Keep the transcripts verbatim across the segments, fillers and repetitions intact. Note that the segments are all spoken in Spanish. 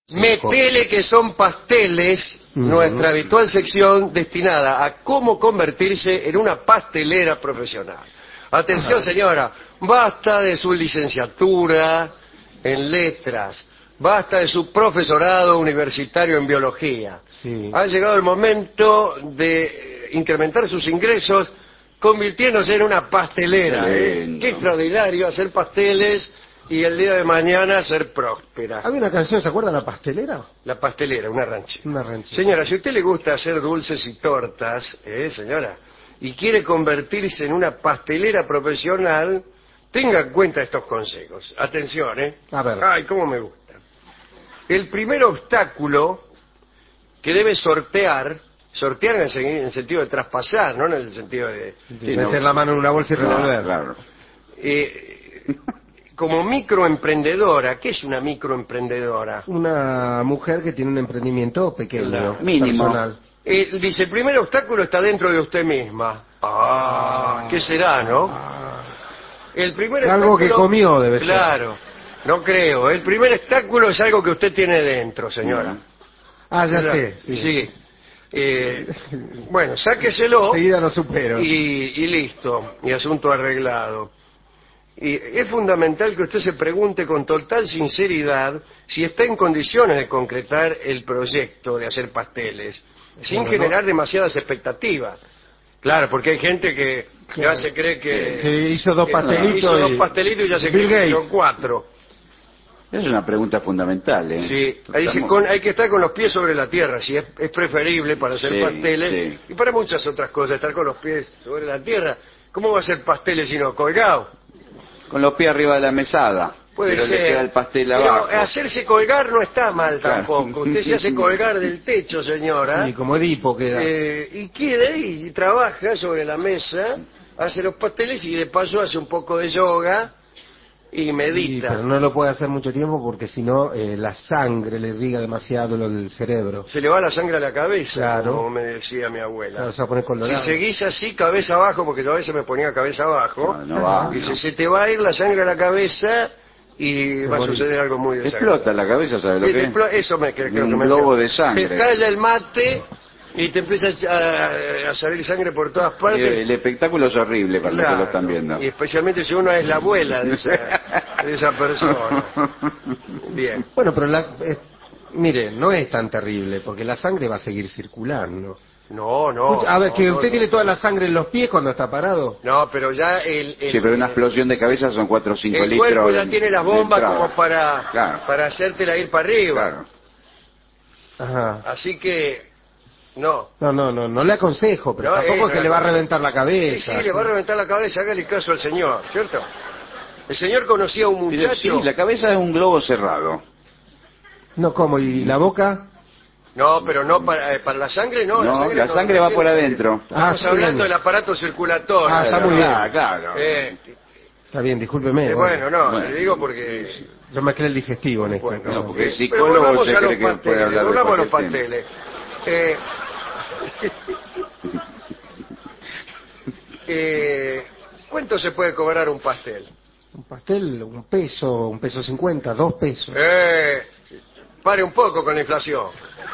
Metele que son pasteles, uh-huh. Nuestra habitual sección destinada a cómo convertirse en una pastelera profesional. Atención, uh-huh. Señora, basta de su licenciatura en letras, basta de su profesorado universitario en biología. Sí. Ha llegado el momento de incrementar sus ingresos convirtiéndose en una pastelera. ¿eh? Qué extraordinario hacer pasteles y el día de mañana ser próspera. Había una canción, ¿se acuerda? ¿La pastelera? La pastelera, una ranchera. Una ranchera. Señora, si a usted le gusta hacer dulces y tortas, ¿eh, señora? Y quiere convertirse en una pastelera profesional, tenga en cuenta estos consejos. Atención, ¿eh? A ver. Ay, cómo me gusta. El primer obstáculo que debe sortear, sortear en el, en el sentido de traspasar, no en el sentido de... Sí, meter no, la mano en una bolsa y revolver. Claro. Eh... Como microemprendedora, ¿qué es una microemprendedora? Una mujer que tiene un emprendimiento pequeño, claro, mínimo. Personal. Eh, dice, el primer obstáculo está dentro de usted misma. Ah, ¿qué será, no? El primer algo obstáculo, que comió debe ser. Claro, no creo. El primer obstáculo es algo que usted tiene dentro, señora. Ah, ya sé. Sí. sí. Eh, bueno, sáqueselo. Enseguida lo supero. Y, y listo, y asunto arreglado. Y es fundamental que usted se pregunte con total sinceridad si está en condiciones de concretar el proyecto de hacer pasteles, sin bueno, generar no. demasiadas expectativas. Claro, porque hay gente que claro. ya se cree que... que hizo dos pastelitos, hizo y... dos pastelitos y ya se Bill cree que hizo cuatro. Es una pregunta fundamental, ¿eh? Sí, ahí Estamos... con, hay que estar con los pies sobre la tierra, si es, es preferible para hacer sí, pasteles sí. y para muchas otras cosas, estar con los pies sobre la tierra. ¿Cómo va a hacer pasteles si no colgado? Con los pies arriba de la mesada. Puede pero ser. Le queda el pastel pero abajo. Hacerse colgar no está mal tampoco. Claro. Usted se hace colgar del techo, señora. Sí, como Edipo queda. Eh, y queda y trabaja sobre la mesa, hace los pasteles y de paso hace un poco de yoga y medita. Sí, pero no lo puede hacer mucho tiempo porque si no eh, la sangre le irriga demasiado el cerebro. Se le va la sangre a la cabeza, claro. como me decía mi abuela. Claro, se va a poner colorado. Si seguís así, cabeza abajo, porque yo a veces me ponía cabeza abajo, no, no va, y no. se te va a ir la sangre a la cabeza y se va a suceder algo muy desagradable. Explota la cabeza, ¿sabes lo que es? Eso me creo que un me globo de sangre. Te calla el mate y te empieza a, a salir sangre por todas partes. El, el espectáculo es horrible para claro, los que lo están viendo. Y especialmente si uno es la abuela de esa, de esa persona. Bien. Bueno, pero las, eh, mire, no es tan terrible porque la sangre va a seguir circulando. No, no. A ver, no, que no, usted no, tiene no. toda la sangre en los pies cuando está parado. No, pero ya el... el sí, pero una explosión de cabeza son cuatro o cinco el litros. El cuerpo ya tiene las bombas como para, claro. para hacértela ir para arriba. Claro. Ajá. Así que... No. No, no, no, no le aconsejo, pero no, tampoco es que le va a reventar la cabeza. Sí, sí, le va a reventar la cabeza, hágale caso al señor, ¿cierto? El señor conocía a un muchacho... Sí, la cabeza es un globo cerrado. No, ¿cómo? ¿Y la boca? No, pero no para, eh, para la sangre, no. No, la sangre, la no, sangre no va tiene por sangre. adentro. Estamos ah, hablando bien. del aparato circulatorio. Ah, está muy bien. Ah, claro. Eh, está bien, discúlpeme. eh, bueno, bueno, no, bueno. le digo porque... Yo me creo el digestivo en esto. Bueno, no, porque el eh, psicólogo se cree que pasteles, puede hablar de volvamos a los cualquier pasteles. Eh, eh, ¿Cuánto se puede cobrar un pastel? Un pastel, un peso, un peso cincuenta, dos pesos. Eh, pare un poco con la inflación.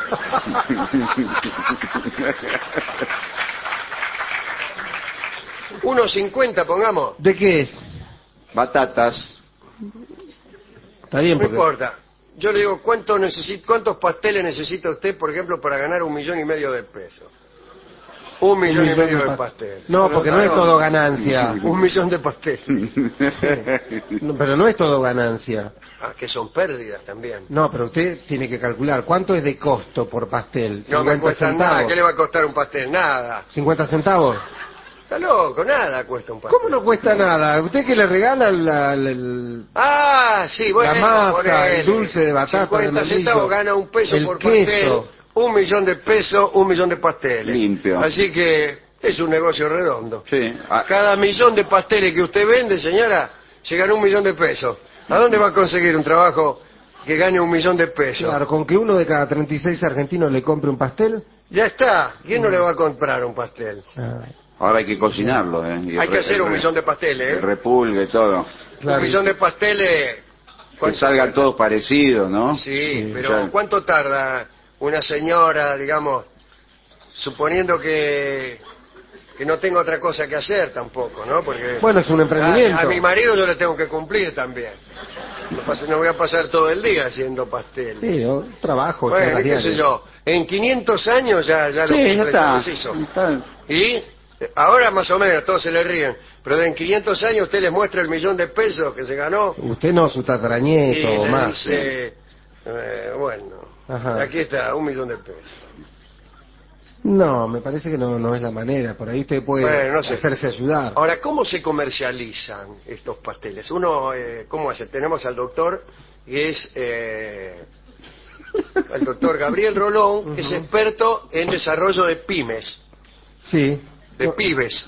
uno cincuenta, pongamos. ¿De qué es? Batatas. Está bien, No porque... importa. Yo le digo, ¿cuánto necesita, ¿cuántos pasteles necesita usted, por ejemplo, para ganar un millón y medio de pesos? Un millón, un millón y medio de, de pasteles. No, pero porque no, no es todo ganancia. Un millón de pasteles. Sí. No, pero no es todo ganancia. Ah, que son pérdidas también. No, pero usted tiene que calcular cuánto es de costo por pastel. No me cuesta centavos. nada. ¿Qué le va a costar un pastel? Nada. ¿cincuenta centavos? Está loco, nada cuesta un pastel. ¿Cómo no cuesta nada? ¿Usted que le regala la, la, la, ah, sí, bueno, la masa, el dulce de batata, cincuenta centavos gana un peso el por queso. pastel, un millón de pesos, un millón de pasteles. Limpio. Así que es un negocio redondo. Sí. Ah. Cada millón de pasteles que usted vende, señora, se gana un millón de pesos. ¿A dónde va a conseguir un trabajo que gane un millón de pesos? Claro, con que uno de cada treinta y seis argentinos le compre un pastel. Ya está. ¿Quién no le va a comprar un pastel? Ah. Ahora hay que cocinarlo, ¿eh? Y hay que hacer un millón de pasteles, ¿eh? El repulgue, todo. Claro. Un millón de pasteles Que salgan cuesta? todos parecidos, ¿no? Sí, Sí, pero ya. ¿cuánto tarda una señora, digamos, suponiendo que, que no tengo otra cosa que hacer tampoco, ¿no? Porque Bueno, es un emprendimiento. A, a mi marido yo le tengo que cumplir también. No, pas- no voy a pasar todo el día haciendo pasteles. Sí, yo trabajo. ocho Bueno, horas qué sé diarias. yo, en quinientos años ya, ya lo Sí, ya cumple, está. ya deshizo. Está- Y eh, ahora más o menos todos se le ríen, pero en quinientos años usted les muestra el millón de pesos que se ganó Usted no, su y tataranieto o le más. dice, eh, bueno, Ajá. aquí está, un millón de pesos. No, me parece que no, no es la manera. Por ahí usted puede Bueno, no sé. hacerse ayudar. Ahora, ¿cómo se comercializan estos pasteles? Uno, eh, ¿cómo hace? Tenemos al doctor, que es eh, el doctor Gabriel Rolón, que es experto en desarrollo de pymes, Sí. de No, pibes.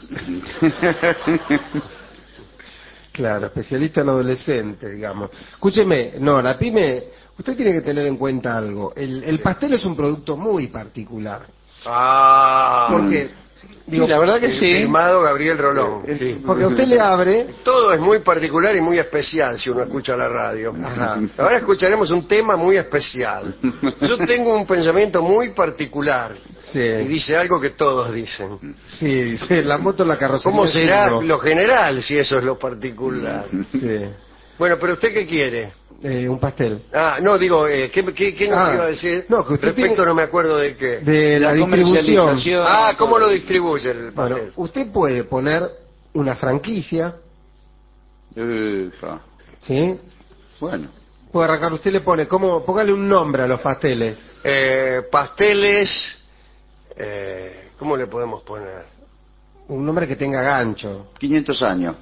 claro, especialista en adolescente, digamos. Escúcheme, no, la pyme, usted tiene que tener en cuenta algo. El, el pastel es un producto muy particular. Ah, Porque, digo, Sí, la verdad que eh, sí. firmado Gabriel Rolón. sí, porque usted le abre. Todo es muy particular y muy especial si uno escucha la radio. Ajá. Ahora escucharemos un tema muy especial. Yo tengo un pensamiento muy particular y Sí, dice algo que todos dicen. sí, dice, la moto, la carrocería. ¿Cómo será cinco. lo general si eso es lo particular? Sí, Bueno, pero ¿usted qué quiere? eh, un pastel. Ah, no, digo, eh, ¿qué, qué, qué nos Ah, iba a decir? no, que usted Respecto tiene- no me acuerdo de qué. De la, La distribución. comercialización. Ah, ¿cómo lo distribuye el Bueno, pastel? usted puede poner una franquicia, Epa. ¿sí? Bueno. Puede arrancar, usted le pone, ¿cómo? Póngale un nombre a los pasteles. Eh, pasteles, eh, ¿cómo le podemos poner? Un nombre que tenga gancho. quinientos años.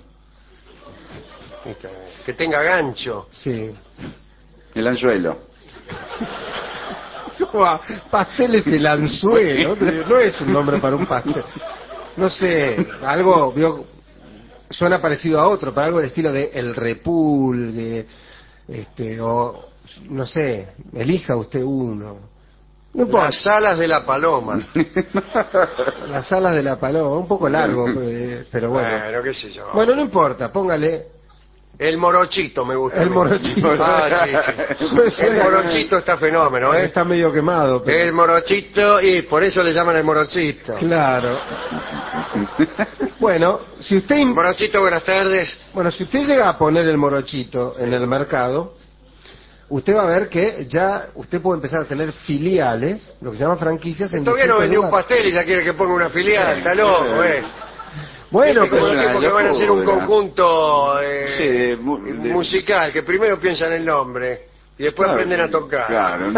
Que tenga gancho. Sí. El anzuelo. Buah, pasteles el anzuelo, no no es un nombre para un pastel. No sé, algo, vio, suena parecido a otro, para algo del estilo de el repulgue, este, o no sé, elija usted uno. No importa, Las alas de la paloma. las alas de la paloma, un poco largo, eh, pero bueno. Bueno, qué sé yo. Bueno, no importa, póngale El morochito me gusta. a el mí. morochito. Ah, sí, sí. El morochito está fenómeno, ¿eh? Está medio quemado, pero... El morochito, y por eso le llaman el morochito. Claro. Bueno, si usted im- Morochito, buenas tardes. bueno, si usted llega a poner el morochito en el mercado, usted va a ver que ya usted puede empezar a tener filiales, lo que se llama franquicias en Todavía no distintos vendió un lugares. pastel y ya quiere que ponga una filial, está loco, ¿eh? Bueno, Viste como pero los tipos que van a hacer un locura. conjunto eh, Sí, de mu- de- musical, que primero piensan el nombre y después Claro, aprenden a tocar. Claro.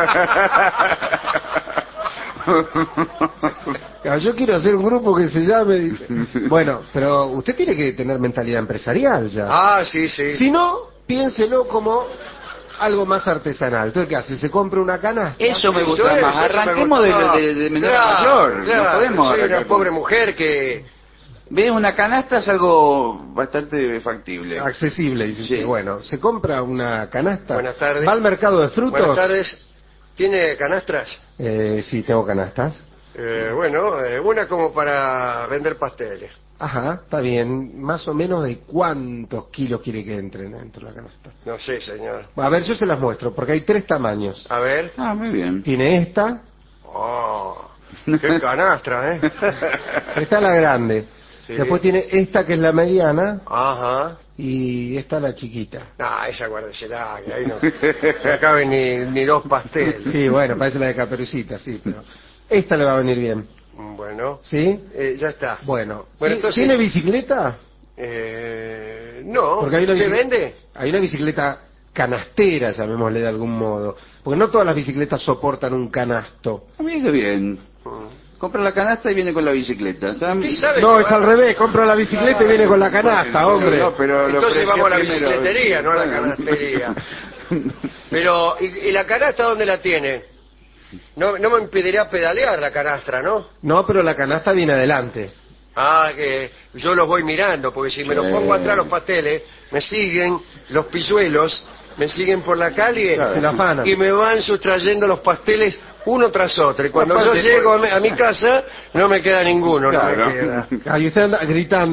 ah, yo quiero hacer un grupo que se llame... dice. Bueno, pero usted tiene que tener mentalidad empresarial ya. Ah, sí, sí. Si no, piénselo como algo más artesanal. Entonces, ¿qué hace? ¿Se compra una canasta? Eso me Eso gusta es, más. eso me Arranquemos gusta de, más. de, de menor Claro, a mayor. claro, No podemos soy una arrancar pobre con- mujer que... Ve, una canasta es algo bastante factible. Accesible, dice Sí. usted. Bueno, se compra una canasta. Buenas tardes. Va al mercado de frutos. Buenas tardes. ¿Tiene canastras? Eh, sí, tengo canastas. Eh, bueno, eh, una como para vender pasteles. Ajá, está bien. Más o menos de cuántos kilos quiere que entren dentro de la canasta. No sé, señor. A ver, yo se las muestro, porque hay tres tamaños. A ver. Ah, muy bien. Tiene esta, Oh, qué canastra, ¿eh? esta es la grande. Sí. Después tiene esta que es la mediana Ajá. y esta la chiquita. Ah, esa guárdesela, que ahí no, no caben ni, ni dos pasteles. Sí, bueno, parece la de Caperucita, sí, pero esta le va a venir bien. Bueno, ¿Sí? eh, ya está. Bueno, Bueno, ¿Ti- entonces- ¿tiene bicicleta? Eh, no, Porque hay una ¿se bici- vende? Hay una bicicleta canastera, llamémosle de algún modo. Porque no todas las bicicletas soportan un canasto. A mí qué bien. Mm. Compra la canasta y viene con la bicicleta. ¿Está? ¿Usted sabe No, que es va- al revés, compra la bicicleta y viene con la canasta, Bueno, hombre. no, pero lo Entonces ofreció vamos a la primero. bicicletería, no a la Bueno. canastería. Pero, ¿y, y la canasta dónde la tiene? No, no me impedirá pedalear la canastra, ¿no? No, pero la canasta viene adelante. Ah, que yo los voy mirando, porque si me los Sí. pongo atrás los pasteles, me siguen los pilluelos, me siguen por la calle Claro. Se la afanan. y me van sustrayendo los pasteles uno tras otro. Y cuando Aparte, yo llego a por- mi, a mi casa, no me queda ninguno. No me Claro. queda. Ahí usted anda gritando,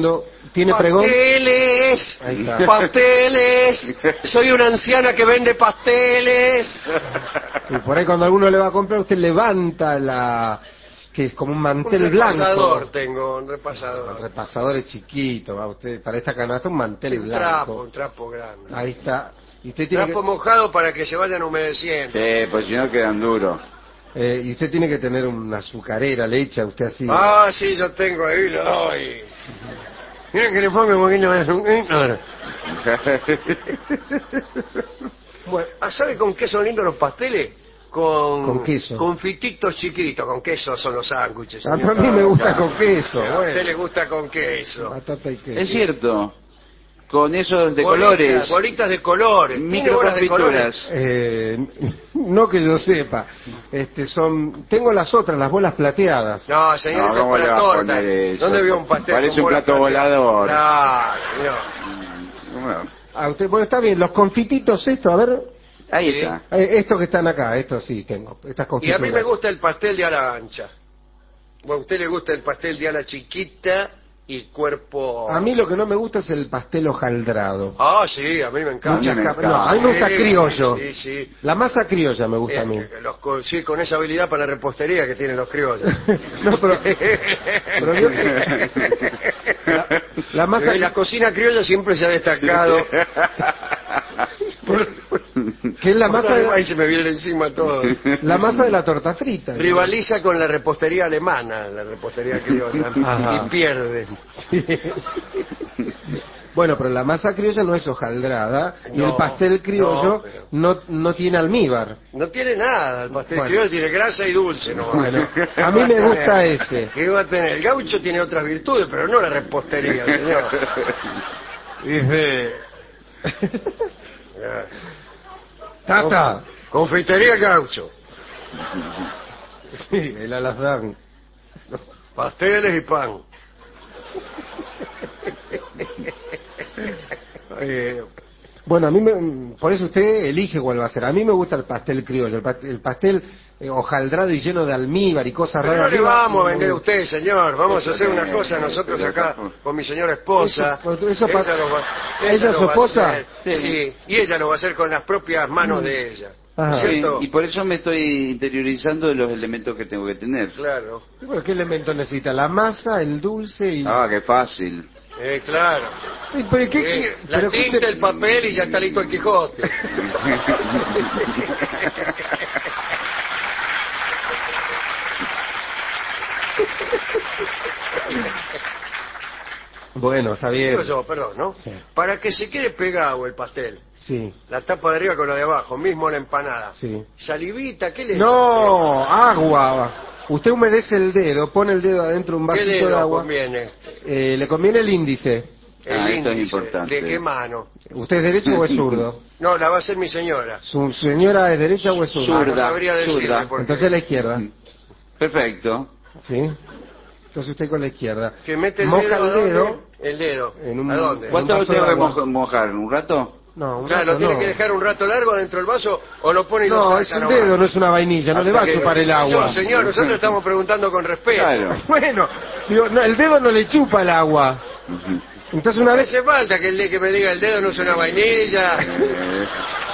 ¿Tiene pregón? Pasteles, Ahí está. pasteles. Soy una anciana que vende pasteles. Y por ahí cuando alguno le va a comprar, usted levanta la... que es como un mantel Un blanco. repasador tengo, un El repasador. repasador es chiquito, va usted, para esta canasta un mantel Un blanco. trapo, un trapo grande. Ahí está. Y usted tiene Trapo que, mojado para que se vayan humedeciendo. Sí, pues si no quedan duros. eh, y usted tiene que tener una azucarera, le echa usted así. Ah, sí, yo tengo ahí, lo doy. Miren que le pongo un poquito más. Bueno, ¿ah, ¿sabe con qué son lindos los pasteles? Con, Con queso. Con fititos chiquitos, con queso son los sándwiches. A señor. mí me gusta con queso. A Bueno. usted le gusta con queso. Batata y queso. Es cierto. Con esos de Bolitas, colores. Bolitas de colores. ¿Tiene bolas de colores? Microconfituras. Eh, no que yo sepa. Este, son, tengo las otras, las bolas plateadas. No, señor, No, eso es ¿cómo le para va a torta. poner eso? ¿Dónde vio un pastel? Parece con un bolas plato plateadas? volador. Claro, señor. Bueno, Ah, usted, bueno, está bien. Los confititos, esto, a ver. ahí Sí. está. Eh, estos que están acá, estos sí tengo. Estas Y a confituras. mí me gusta el pastel de ala ancha. O a usted le gusta el pastel de ala chiquita y cuerpo... A mí lo que no me gusta es el pastel hojaldrado. Ah, sí, a mí me encanta. Muchas me capas- encanta. no, a mí me gusta Sí, criollo. Sí, sí. La masa criolla me gusta a mí. Eh, los co- sí, con esa habilidad para la repostería que tienen los criollos. No, pero, pero vio que la, la masa Eh, la cocina criolla siempre se ha destacado. que es la masa Ahí de, se me viene encima todo. la masa de la torta frita. Rivaliza con la repostería alemana, la repostería criolla, Ajá. y pierde. Sí. Bueno, pero la masa criolla no es hojaldrada y No, el pastel criollo no, pero- no, no tiene almíbar. No tiene nada, el pastel Bueno. criollo tiene grasa y dulce, ¿no? Bueno, a mí me gusta ese. ¿Qué va a tener? El gaucho tiene otras virtudes, pero no la repostería, señor. Dice... Ah. Tata. Confitería gaucho, Sí, el alazán. pasteles y pan. Eh, bueno, a mí me, por eso usted elige cuál va a ser. A mí me gusta el pastel criollo, el, pa- el pastel eh, hojaldrado y lleno de almíbar y cosas Pero no raras. le arriba. vamos a vender a usted, señor. Vamos a hacer una cosa nosotros acá con mi señora esposa. Eso- eso Ella pasa- lo va- ¿Ella es lo su va a esposa? hacer. Sí. Sí, y ella lo va a hacer con las propias manos de ella. Ajá. Sí, ¿Cierto? y por eso me estoy interiorizando de los elementos que tengo que tener. Claro, Y bueno, ¿qué elemento necesita? La masa, el dulce y... Ah, qué fácil. eh, claro. Ay, ¿pero qué, Eh, qué- la pero tinta, escuche- el papel y ya está listo el Quijote. Bueno, está bien. Digo yo, perdón, ¿no? Sí. Para que se quede pegado el pastel, Sí, la tapa de arriba con la de abajo, mismo la empanada. sí. Salivita, ¿qué le No, agua. Usted humedece el dedo, pone el dedo adentro de un ¿Qué vasito de dedo agua. conviene? Eh, le conviene el índice. El Ah, esto es índice. importante. ¿De qué mano? ¿Usted es derecho o es zurdo? No, la va a hacer mi señora. ¿Su señora es derecha o es zurda? Ah, no Zurda, sabría decirle zurda. por qué. Entonces la izquierda. Perfecto. ¿Sí? Entonces usted con la izquierda. Que mete el Moja dedo, el ¿a dónde? dedo. El dedo. En un- ¿A dónde? en ¿Cuánto vaso tengo de que agua. moj- mojar? ¿Un rato? No, un Claro, rato ¿lo tiene no. que dejar un rato largo dentro del vaso o lo pone y lo No, saca es un nomás? dedo, no es una vainilla, no le va a Hasta que- chupar el agua. No, señor, nosotros estamos preguntando con respeto. Claro. Bueno, digo, no, el dedo no le chupa el agua. Ujú. Entonces No una me vez... hace falta que, el de- que me diga el dedo no es una vainilla. Eh,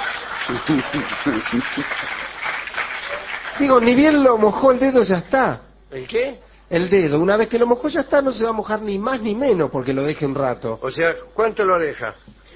Digo, ni bien lo mojó el dedo, ya está. ¿El qué? El dedo, una vez que lo mojó ya está, no se va a mojar ni más ni menos porque lo deje un rato. O sea, ¿cuánto lo deja?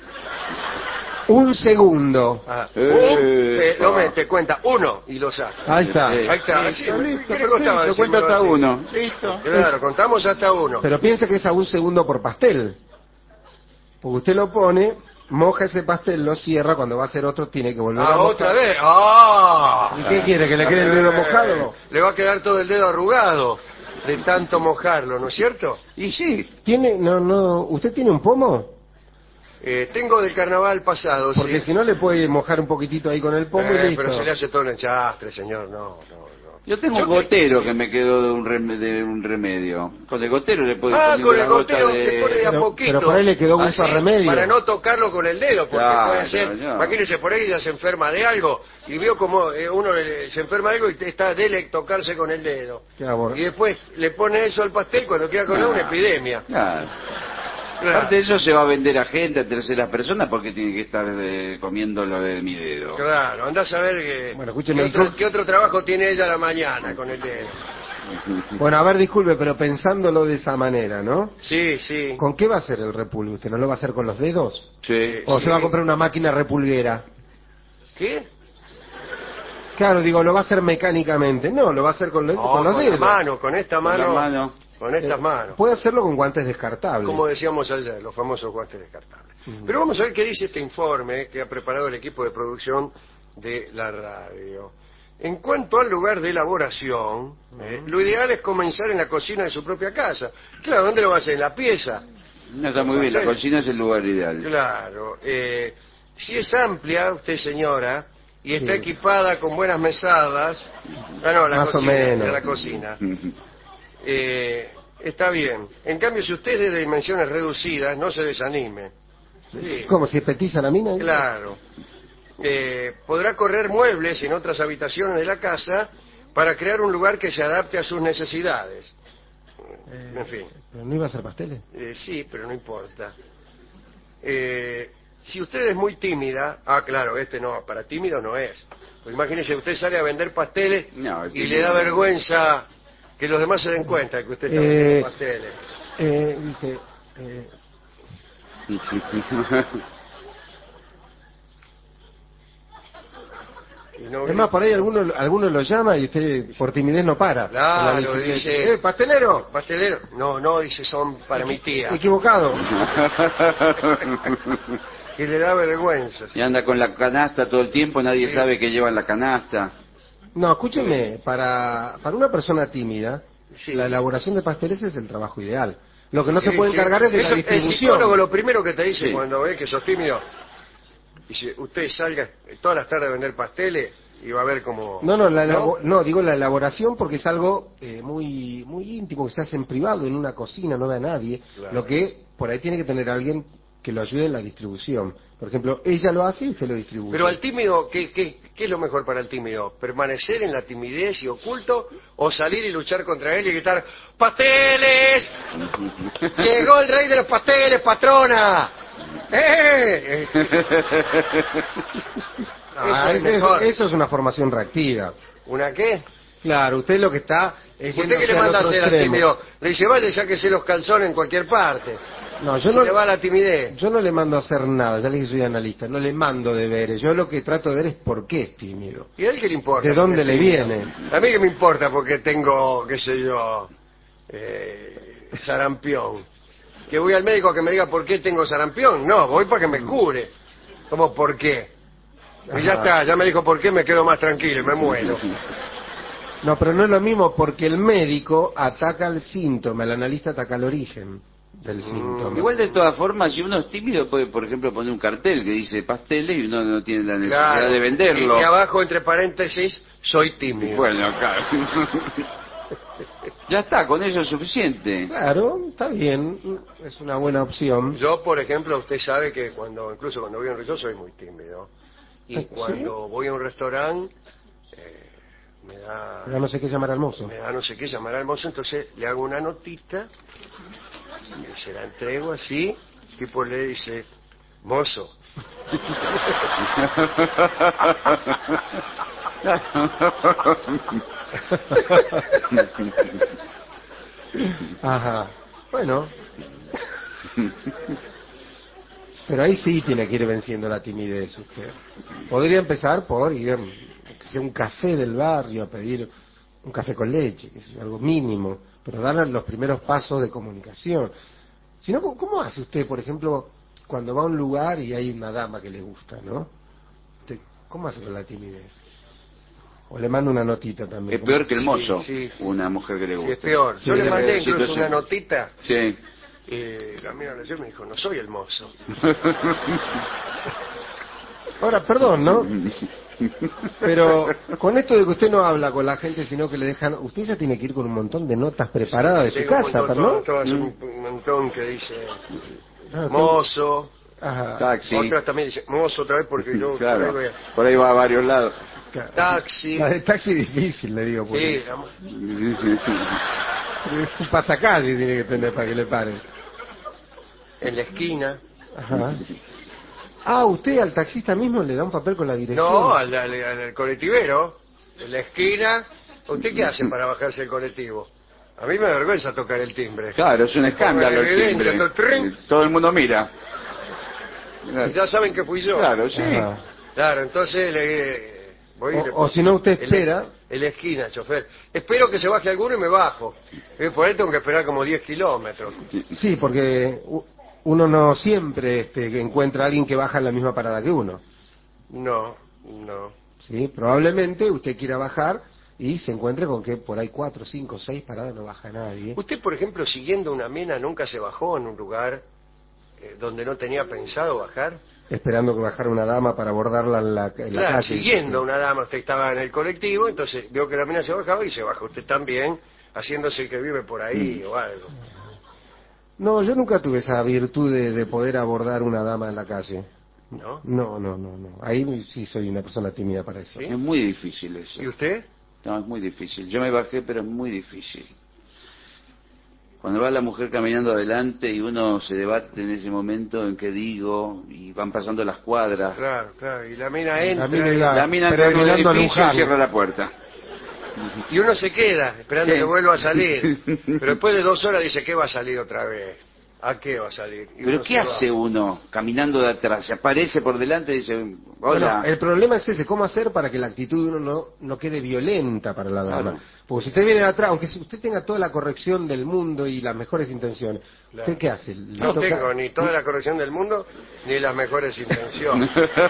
Un segundo. Ah, Eh, un, eh, lo pa. mete, cuenta, uno y lo saca. Ahí está. Sí. Ahí está. Sí, así, está ¿qué listo, le costaba perfecto, cuenta decírmelo hasta así? uno. Listo. Claro, contamos hasta uno. Pero piensa que es a un segundo por pastel. Porque usted lo pone, moja ese pastel, lo cierra, cuando va a hacer otro tiene que volver a Ah, mojar. otra vez. ¡Ah! ¿Y qué quiere? ¿Que le quede el dedo Eh, mojado? Le va a quedar todo el dedo arrugado de tanto mojarlo, ¿no es cierto? Y sí. ¿Tiene, no, no, ¿usted tiene un pomo? Eh, tengo del carnaval pasado, Porque sí. si no le puede mojar un poquitito ahí con el pomo Eh, y listo. pero se le hace todo un enchastre, señor. No, no, no. Yo tengo Yo un gotero que- que me quedó de un, rem- de un remedio. Con el gotero le puedo Ah, poner con una el gota gotero de... que pone de a Pero- poquito. pero por ahí le quedó gusto a Así, remedio. Para no tocarlo con el dedo, porque Claro, puede ser... no. Imagínese, por ahí ya se enferma de algo, y vio como eh, uno le- se enferma de algo y te- está dele tocarse con el dedo. Qué amor. Y después le pone eso al pastel cuando queda con él una Ah. epidemia. Claro. Claro. Aparte de eso se va a vender a gente, a terceras personas, porque tiene que estar eh, comiendo lo de mi dedo. Claro, andás a ver que, Bueno, escúcheme, qué, otro, ¿cómo? qué otro trabajo tiene ella a la mañana con el dedo. Bueno, a ver, disculpe, pero pensándolo de esa manera, ¿no? Sí, sí. ¿Con qué va a hacer el repulgue? ¿Usted no lo va a hacer con los dedos? Sí. ¿O Sí. se va a comprar una máquina repulguera? ¿Qué? Claro, digo, lo va a hacer mecánicamente. No, lo va a hacer con, los- No, con los con dedos. la mano, con esta Con la mano. mano. Con estas Eh, manos. Puede hacerlo con guantes descartables. Como decíamos ayer, los famosos guantes descartables. Ujú. Pero vamos a ver qué dice este informe que ha preparado el equipo de producción de la radio. En cuanto al lugar de elaboración, eh, lo ideal es comenzar en la cocina de su propia casa. Claro, ¿dónde lo va a hacer? ¿En la pieza? No, está muy bien, la cocina es el lugar ideal. Claro. Eh, si es amplia, usted señora, y está Sí. equipada con buenas mesadas, ah, no, la Más o cocina, menos. la cocina. Eh, está bien. En cambio, si usted es de dimensiones reducidas, no se desanime. Sí, ¿Cómo? ¿Si es petiza la mina? claro. Eh, podrá correr muebles en otras habitaciones de la casa para crear un lugar que se adapte a sus necesidades. Eh, En fin. ¿Pero no iba a hacer pasteles? Eh, sí, pero no importa. Eh, si usted es muy tímida, ah, claro, este no, para tímido no es. Pues imagínese, usted sale a vender pasteles No, el y tímido le da no. vergüenza que los demás se den cuenta de que usted está Eh, vendiendo pasteles. Eh, dice... eh, Y no es más, por ahí alguno, alguno lo llama y usted por timidez no para. Claro, Con la bicicleta. dice- ¡Eh, pastelero! ¿Pastelero? No, no, dice, son para mi tía. Equivocado. Que le da vergüenza. Y anda con la canasta todo el tiempo, nadie Sí. sabe que lleva en la canasta. No, escúcheme, para, para una persona tímida, Sí. la elaboración de pasteles es el trabajo ideal. Lo que no se Sí, puede sí. encargar es de Eso, la el distribución. psicólogo lo primero que te dice Sí. cuando ve que sos tímido, dice, usted salga todas las tardes a vender pasteles y va a ver cómo... No, no, la elabo- no, digo la elaboración porque es algo eh, muy muy íntimo, que se hace en privado, en una cocina, no ve a nadie. Claro. Lo que por ahí tiene que tener alguien que lo ayude en la distribución. Por ejemplo, ella lo hace y usted lo distribuye. Pero al tímido, ¿qué, qué, ¿qué es lo mejor para el tímido? ¿Permanecer en la timidez y oculto o salir y luchar contra él y gritar ¡Pasteles! ¡Llegó el rey de los pasteles, patrona! ¡Eh! Ah, Eso es eso, mejor. eso es una formación reactiva. ¿Una qué? Claro, usted lo que está es ¿Usted qué le manda a hacer al tímido? Le dice, vaya, sáquese los calzones en cualquier parte. No, yo Se no, le va la timidez. yo no le mando a hacer nada, ya le dije que soy analista, no le mando deberes, yo lo que trato de ver es por qué es tímido. ¿Y a él qué le importa? ¿De dónde Porque le es tímido? viene? A mí que me importa porque tengo, qué sé yo, eh, sarampión. Que voy al médico a que me diga por qué tengo sarampión. No, voy para que me cure. ¿Cómo por qué? Y ya Ajá. está, ya me dijo por qué, me quedo más tranquilo y me muero. No, pero no es lo mismo porque el médico ataca el síntoma, el analista ataca el origen del síntoma. Igual de todas formas, si uno es tímido puede, por ejemplo, poner un cartel que dice pasteles y uno no tiene la necesidad Claro. de venderlo. Y, y abajo, entre paréntesis, soy tímido. Bueno, claro. Ya está, con eso es suficiente. Claro, está bien, es una buena opción. Yo, por ejemplo, usted sabe que cuando, incluso cuando voy a un restaurante, soy muy tímido. Y ¿Sí? cuando voy a un restaurante, eh, me da... Ya no sé qué llamar al mozo. me da no sé qué, llamar al mozo, entonces le hago una notita, y se la entrego así, el tipo le dice, mozo. Ajá, bueno. Pero ahí sí tiene que ir venciendo la timidez usted. Podría empezar por ir, que sea un café del barrio, a pedir un café con leche, que es algo mínimo, pero dar los primeros pasos de comunicación. Si no, ¿cómo- ¿cómo hace usted, por ejemplo, cuando va a un lugar y hay una dama que le gusta, ¿no? Usted, ¿cómo hace con la timidez? O le manda una notita también. Es peor que el mozo, Sí, sí. una mujer que le Sí, gusta. es peor. Sí, Yo le debe mandé haber incluso situación. una notita, Sí. y la mira la y me dijo, no soy el mozo. Ahora, perdón, ¿no? Pero con esto de que usted no habla con la gente, sino que le dejan... Usted ya tiene que ir con un montón de notas preparadas de su Tengo un casa, montón, ¿no? todas- todas un, un montón que dice Ah, mozo, Ajá. Taxi. otras también dice mozo otra vez porque yo por ahí Claro. voy a- Por ahí va a varios lados. taxi. La de taxi difícil, le digo. Porque Sí, la- es un pasacalle tiene que tener para que le paren. en la esquina. Ajá. Ah, ¿usted al taxista mismo le da un papel con la dirección? No, al, al, al colectivero, en la esquina. ¿Usted qué hace para bajarse el colectivo? A mí me da vergüenza tocar el timbre. Claro, es un escándalo el evidencia, timbre. todo, trin. Todo el mundo mira. Y ya saben que fui yo. Claro, sí. Ajá. Claro, entonces le voy y le- O, o si no, usted en espera. la- En la esquina, chofer. Espero que se baje alguno y me bajo. Eh, Por ahí tengo que esperar como diez kilómetros. Sí, porque u- uno no siempre este, encuentra a alguien que baja en la misma parada que uno. No, no. ¿Sí? Probablemente usted quiera bajar y se encuentre con que por ahí cuatro, cinco, seis paradas no baja nadie. Usted, por ejemplo, siguiendo una mina, nunca se bajó en un lugar eh, donde no tenía pensado bajar. Esperando que bajara una dama para abordarla en la, en la Claro, calle. siguiendo a una dama, usted estaba en el colectivo, entonces vio que la mina se bajaba y se baja usted también, haciéndose el que vive por ahí o algo. No, yo nunca tuve esa virtud de, de poder abordar una dama en la calle. ¿No? No, no, no, no. Ahí sí soy una persona tímida para eso. ¿Sí? Es muy difícil eso. ¿Y usted? No, es muy difícil. Yo me bajé, pero es muy difícil. Cuando va la mujer caminando adelante y uno se debate en ese momento en qué digo, y van pasando las cuadras. Claro, claro. Y la mina entra mina y, iba- La mina entra en un peregrinando a edificio y Luján. cierra la puerta. y uno se queda esperando Sí. que vuelva a salir. Pero después de dos horas dice, ¿qué va a salir otra vez? ¿A qué va a salir? Y Pero uno ¿qué se hace va. uno caminando de atrás? Se aparece por delante y dice, hola. Bueno, el problema es ese, ¿cómo hacer para que la actitud de uno no, no quede violenta para la dama? Claro. Porque si usted viene de atrás, aunque si usted tenga toda la corrección del mundo y las mejores intenciones, Claro. ¿usted qué hace? ¿Le No toca- tengo ni toda la corrección del mundo, ni las mejores intenciones.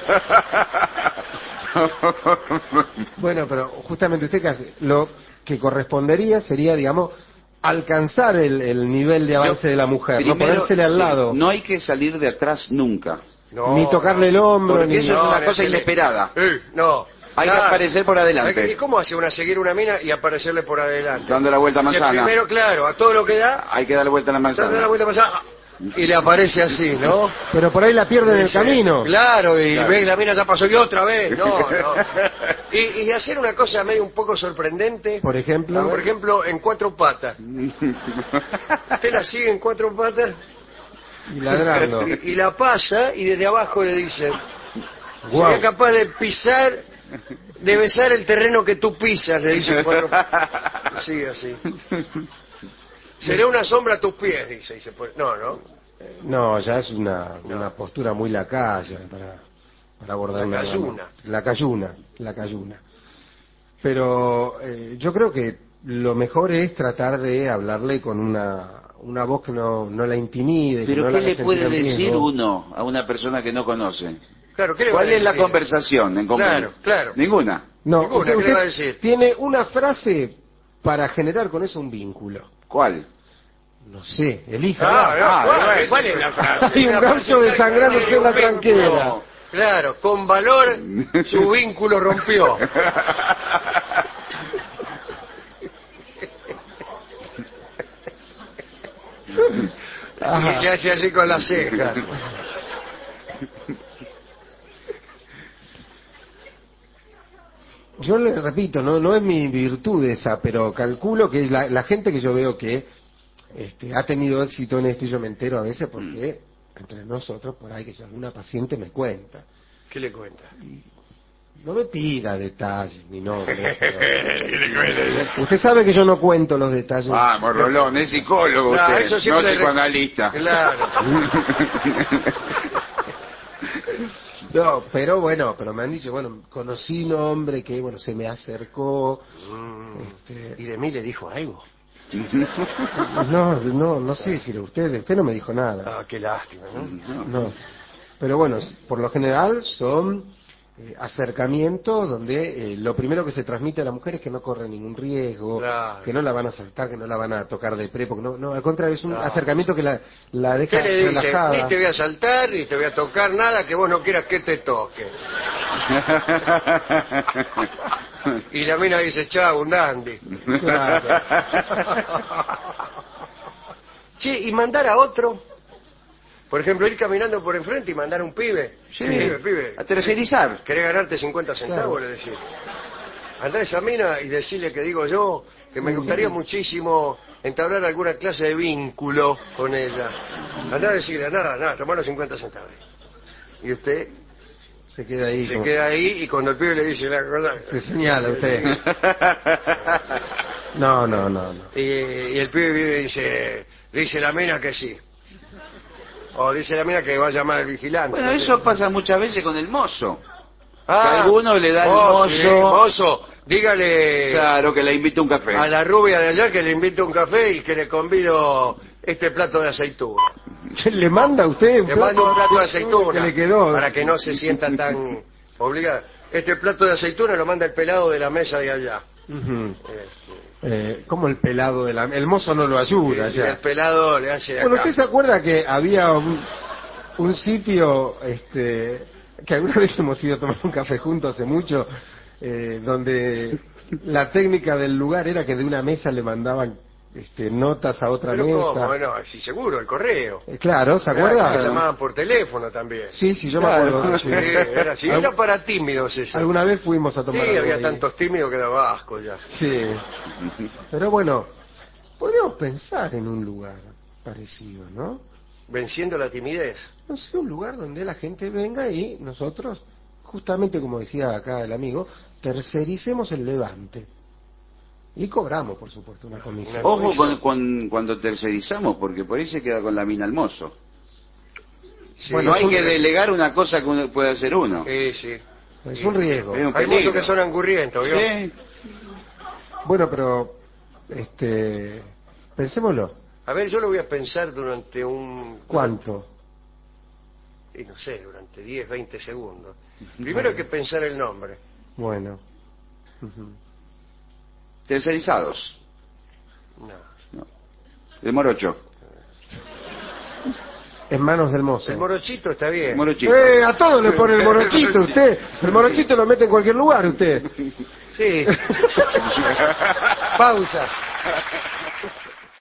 Bueno, pero justamente usted qué hace? Lo que correspondería sería, digamos, alcanzar el, el nivel de avance Yo- de la mujer, no primero, ponérsele al sí, lado, No hay que salir de atrás nunca. No, ni tocarle el hombro, Porque ni... eso es No, una ni cosa hacerle- inesperada. Eh, no. Hay que Claro. aparecer por adelante. ¿Y cómo hace una seguir una mina y aparecerle por adelante? Dando la vuelta a Dice, manzana. Primero, claro, a todo lo que da, Hay que darle vuelta a la da manzana. la vuelta a manzana y le aparece así, ¿no? Pero por ahí la pierde en el Dice, camino. Claro, y Claro. ve la mina ya pasó y otra vez. No, no. Y, y hacer una cosa medio un poco sorprendente. Por ejemplo, Por ejemplo, en cuatro patas. Usted la sigue en cuatro patas y ladrando. y, y la pasa y desde abajo le dice, Guau. sería capaz de pisar, de besar el terreno que tú pisas, le dice en cuatro patas. Sí, así. Seré una sombra a tus pies, dice. Y se pone- No, no. No, ya es una, una postura muy lacaya para, para abordar La una dama. cayuna. La cayuna, la cayuna. Pero eh, yo creo que lo mejor es tratar de hablarle con una, una voz que no, no la intimide. que Pero no ¿qué la haga le sentir puede en decir riesgo. uno a una persona que no conoce? Claro, ¿qué le va a ¿Cuál es la decir? conversación en común? Claro, claro. Ninguna. No, Ninguna, usted, ¿qué le va a usted decir? tiene una frase para generar con eso un vínculo. ¿Cuál? No sé, elija. Ah, no, Ah, ¿cuál, bueno. cuál es la frase? Hay un Una ganso frase desangrándose en la un vínculo. tranquera. Claro, con valor su vínculo rompió. Ajá. Y le hace así con la ceja. Yo le repito, no, no es mi virtud esa, pero calculo que la, la gente que yo veo que este, ha tenido éxito en esto, y yo me entero a veces porque entre nosotros, por ahí que si alguna paciente me cuenta. ¿Qué le cuenta? No me pida detalles ni nombres. pero- Usted sabe que yo no cuento los detalles. Vamos, Rolón, es psicólogo Claro, usted, eso no siempre le- psicoanalista. Claro. No, pero bueno, pero me han dicho, bueno, conocí un hombre que, bueno, se me acercó. Este, ¿Y de mí le dijo algo? no, no, no sé si usted, usted no me dijo nada. Ah, qué lástima, ¿no? No, pero bueno, por lo general son eh, acercamientos donde eh, lo primero que se transmite a la mujer es que no corre ningún riesgo, Claro. que no la van a asaltar, que no la van a tocar de pre, porque no, no, al contrario, es un Claro. acercamiento que la, la deja ¿Qué le dice? relajada. Ni te voy a saltar, ni te voy a tocar nada que vos no quieras que te toque. Y la mina dice, chao, un dandy. Claro. Che, ¿y mandar a otro? Por ejemplo, ir caminando por enfrente y mandar a un pibe. Sí, Pibe, pibe. a tercerizar. ¿Querés ganarte cincuenta centavos? Claro. Le decís. andá a esa mina y decirle que digo yo, que me gustaría muchísimo entablar alguna clase de vínculo con ella. Andá a decirle, nada, nada, tomar los cincuenta centavos. Y usted Se queda ahí. se como- queda ahí y cuando el pibe le dice la cosa... Se señala usted. No, no, no, no. Y, y el pibe viene y dice, dice la mina que sí. O dice la mina que va a llamar al vigilante. Bueno, no sé. eso pasa muchas veces con el mozo. Ah, que alguno le da al oh, mozo. sí, mozo, dígale Claro, que le invita un café. a la rubia de allá que le invite un café y que le convido este plato de aceituna. ¿Le manda a usted un Le mando un plato de aceituna que le quedó? para que no se sienta tan obligado. Este plato de aceituna lo manda el pelado de la mesa de allá. Ujú. Este, Eh, como el pelado de la... El mozo no lo ayuda y ya. el pelado le hace de Bueno, acá. ¿usted se acuerda que había un, un sitio, este, que alguna vez hemos ido a tomar un café juntos hace mucho, eh, donde la técnica del lugar era que de una mesa le mandaban este, notas a otra Pero mesa? cómo, bueno, sí, seguro, el correo. Eh, claro, ¿se Claro, acuerda? que llamaban por teléfono también. Sí, sí, yo Claro. me acuerdo. Sí, era así. Era para tímidos eso. Alguna vez fuimos a Sí, tomar algo había ahí. tantos tímidos que daba asco ya. Sí. Pero bueno, podríamos pensar en un lugar parecido, ¿no? Venciendo la timidez. No sé, un lugar donde la gente venga y nosotros, justamente como decía acá el amigo, tercericemos el levante. Y cobramos, por supuesto, una comisión. Una- Ojo con, con- cuando tercerizamos, porque por ahí se queda con la mina al mozo. Sí, Bueno, no hay es un- que delegar una cosa que uno puede hacer uno. Sí, sí. Es un riesgo. Es un Hay peligro. muchos que son angurrientos, ¿vio? Sí. Bueno, pero, este, pensémoslo. A ver, yo lo voy a pensar durante un... ¿Cuánto? Y no sé, durante diez, veinte segundos. Primero hay que pensar el nombre. Bueno. Ujú. Tercerizados. No. No. El morocho. En manos del mozo. El morochito está bien. El morochito. Eh, a todos le pone el morochito usted. El morochito lo mete en cualquier lugar usted. Sí. Pausa.